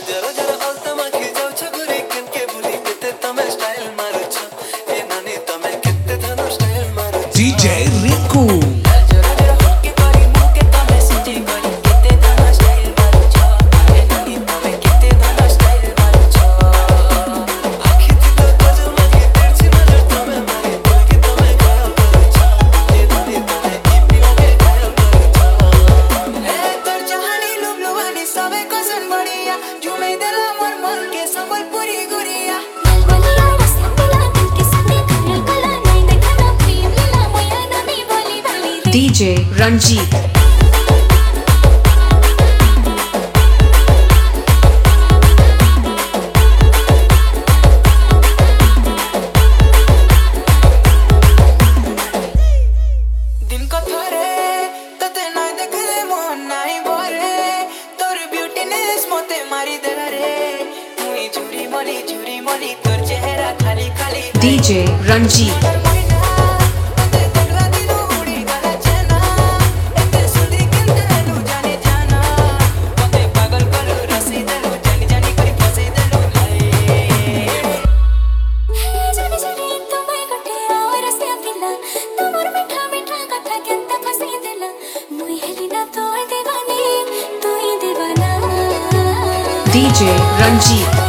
जरा जरा आलता माखी जाऊ छगुरी किनके भूली किते तमे स्टाइल मारो छ ए नानी तमे किते धनो स्टाइल मारो छ DJ Riku जरा जरा हटके करी मुंह के तमे सिटी करी किते धनो स्टाइल मारो छ ए नानी तमे किते धनो स्टाइल मारो छ आखी दिल गजल माखी तेरछी नजर तमे मारी दिल के तमे घायल करो छ ए नानी तमे इपी लगे घायल करो छ ए तोर जहानी लुबलुवानी सबे कसन बढ़िया झूमे दिल मोर मन के संबलपुरी गुड़िया बलबलिया रस्ता मिला दिल के संगे कला कला नहीं देखना प्रेम लीला मोया नमी बोली बोली DJ Ranjit दिन को थारे तते ना देखले मोहन नाही बोरे तोर ब्यूटीनेस मोते मारी दे रे मुई झुरी मोली तोर चेहरा खाली खाली DJ Ranjit जाने जाने तुम्हें कटे और रस्ते पिला तुमर मीठा मीठा कथा केंता फसे दिला मुई हेलिना तो दीवानी तू ही दीवाना DJ Ranjit